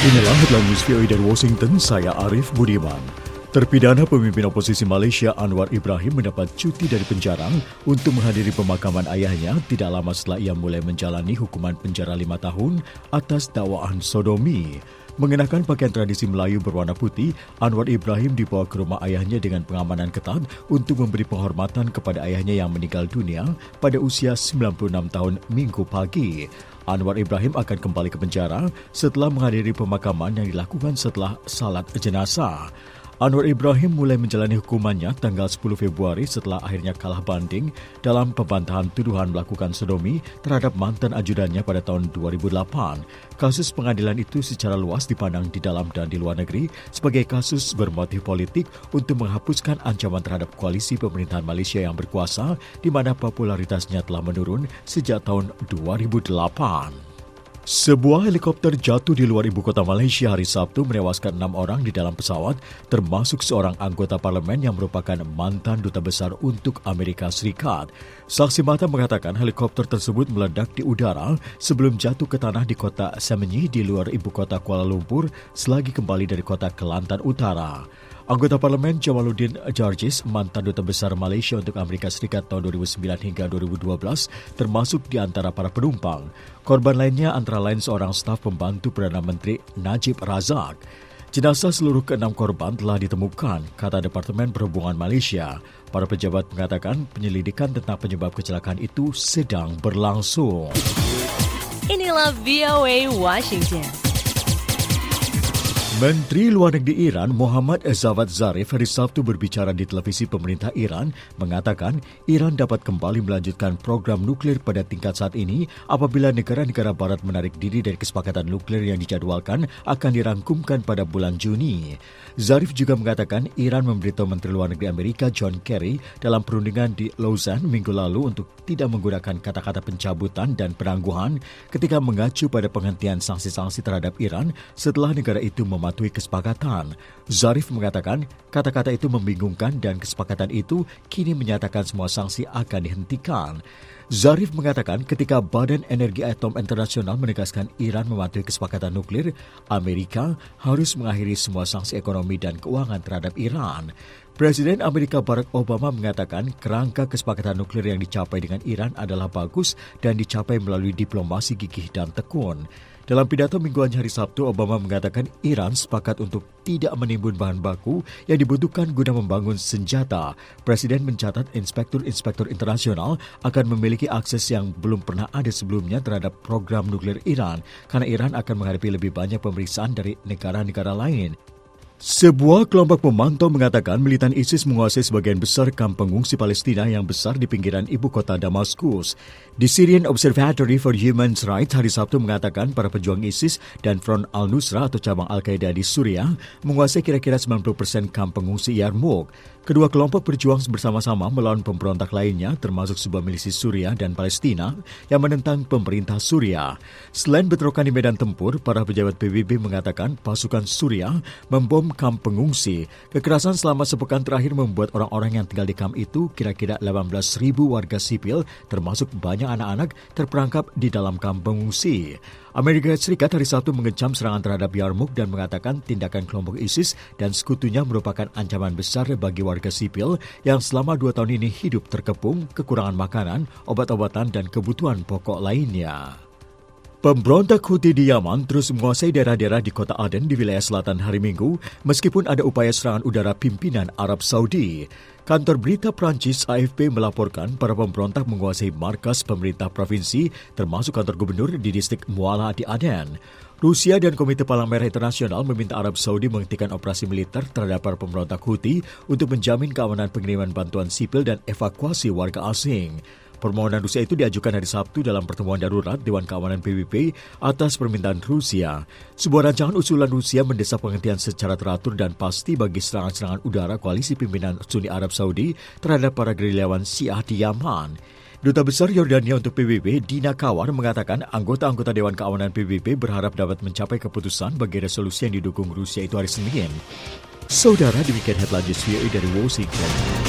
Inilah headline news VOA dari Washington, saya Arif Budiman. Terpidana pemimpin oposisi Malaysia Anwar Ibrahim mendapat cuti dari penjara untuk menghadiri pemakaman ayahnya tidak lama setelah ia mulai menjalani hukuman penjara 5 tahun atas dakwaan sodomi. Mengenakan pakaian tradisi Melayu berwarna putih, Anwar Ibrahim dibawa ke rumah ayahnya dengan pengamanan ketat untuk memberi penghormatan kepada ayahnya yang meninggal dunia pada usia 96 tahun Minggu pagi. Anwar Ibrahim akan kembali ke penjara setelah menghadiri pemakaman yang dilakukan setelah salat jenazah. Anwar Ibrahim mulai menjalani hukumannya tanggal 10 Februari setelah akhirnya kalah banding dalam pembantahan tuduhan melakukan sodomi terhadap mantan ajudannya pada tahun 2008. Kasus pengadilan itu secara luas dipandang di dalam dan di luar negeri sebagai kasus bermotif politik untuk menghapuskan ancaman terhadap koalisi pemerintahan Malaysia yang berkuasa di mana popularitasnya telah menurun sejak tahun 2008. Sebuah helikopter jatuh di luar ibu kota Malaysia hari Sabtu menewaskan 6 orang di dalam pesawat, termasuk seorang anggota parlemen yang merupakan mantan duta besar untuk Amerika Serikat. Saksi mata mengatakan helikopter tersebut meledak di udara sebelum jatuh ke tanah di kota Semenyi di luar ibu kota Kuala Lumpur selagi kembali dari kota Kelantan Utara. Anggota Parlemen Jamaluddin Jarjis, mantan duta besar Malaysia untuk Amerika Serikat tahun 2009 hingga 2012, termasuk di antara para penumpang. Korban lainnya antara lain seorang staf pembantu Perdana Menteri Najib Razak. Jenazah seluruh ke-6 korban telah ditemukan, kata Departemen Perhubungan Malaysia. Para pejabat mengatakan penyelidikan tentang penyebab kecelakaan itu sedang berlangsung. Inilah VOA Washington. Menteri Luar Negeri Iran Muhammad Javad Zarif hari Sabtu berbicara di televisi pemerintah Iran mengatakan Iran dapat kembali melanjutkan program nuklir pada tingkat saat ini apabila negara-negara barat menarik diri dari kesepakatan nuklir yang dijadwalkan akan dirangkumkan pada bulan Juni. Zarif juga mengatakan Iran memberitahu Menteri Luar Negeri Amerika John Kerry dalam perundingan di Lausanne minggu lalu untuk tidak menggunakan kata-kata pencabutan dan penangguhan ketika mengacu pada penghentian sanksi-sanksi terhadap Iran setelah negara itu mematuhi kesepakatan. Zarif mengatakan kata-kata itu membingungkan dan kesepakatan itu kini menyatakan semua sanksi akan dihentikan. Zarif mengatakan ketika Badan Energi Atom Internasional menegaskan Iran mematuhi kesepakatan nuklir, Amerika harus mengakhiri semua sanksi ekonomi dan keuangan terhadap Iran. Presiden Amerika Barack Obama mengatakan kerangka kesepakatan nuklir yang dicapai dengan Iran adalah bagus dan dicapai melalui diplomasi gigih dan tekun. Dalam pidato mingguan hari Sabtu, Obama mengatakan Iran sepakat untuk tidak menimbun bahan baku yang dibutuhkan guna membangun senjata. Presiden mencatat inspektur-inspektur internasional akan memiliki akses yang belum pernah ada sebelumnya terhadap program nuklir Iran karena Iran akan menghadapi lebih banyak pemeriksaan dari negara-negara lain. Sebuah kelompok pemantau mengatakan militan ISIS menguasai sebagian besar kamp pengungsi Palestina yang besar di pinggiran ibu kota Damaskus. The Syrian Observatory for Human Rights hari Sabtu mengatakan para pejuang ISIS dan Front Al-Nusra atau cabang Al-Qaeda di Suriah menguasai kira-kira 90% kamp pengungsi Yarmouk. Kedua kelompok berjuang bersama-sama melawan pemberontak lainnya termasuk sebuah milisi Suriah dan Palestina yang menentang pemerintah Suriah. Selain bentrokan di medan tempur, para pejabat PBB mengatakan pasukan Suriah membom kamp pengungsi. Kekerasan selama sepekan terakhir membuat orang-orang yang tinggal di kamp itu kira-kira 18,000 warga sipil termasuk banyak anak-anak terperangkap di dalam kamp pengungsi. Amerika Serikat hari Sabtu mengecam serangan terhadap Yarmouk dan mengatakan tindakan kelompok ISIS dan sekutunya merupakan ancaman besar bagi warga sipil yang selama 2 tahun ini hidup terkepung, kekurangan makanan, obat-obatan dan kebutuhan pokok lainnya. Pemberontak Houthi di Yaman terus menguasai daerah-daerah di kota Aden di wilayah selatan hari Minggu meskipun ada upaya serangan udara pimpinan Arab Saudi. Kantor berita Prancis AFP melaporkan para pemberontak menguasai markas pemerintah provinsi termasuk kantor gubernur di distrik Muala di Aden. Rusia dan Komite Palang Merah Internasional meminta Arab Saudi menghentikan operasi militer terhadap para pemberontak Houthi untuk menjamin keamanan pengiriman bantuan sipil dan evakuasi warga asing. Permohonan Rusia itu diajukan hari Sabtu dalam pertemuan darurat Dewan Keamanan PBB atas permintaan Rusia. Sebuah rancangan usulan Rusia mendesak penghentian secara teratur dan pasti bagi serangan-serangan udara koalisi pimpinan Sunni Arab Saudi terhadap para gerilyawan Syiah di Yaman. Duta Besar Yordania untuk PBB, Dina Kawar, mengatakan anggota-anggota Dewan Keamanan PBB berharap dapat mencapai keputusan bagi resolusi yang didukung Rusia itu hari Senin. Saudara, demikian headline VOA dari Washington.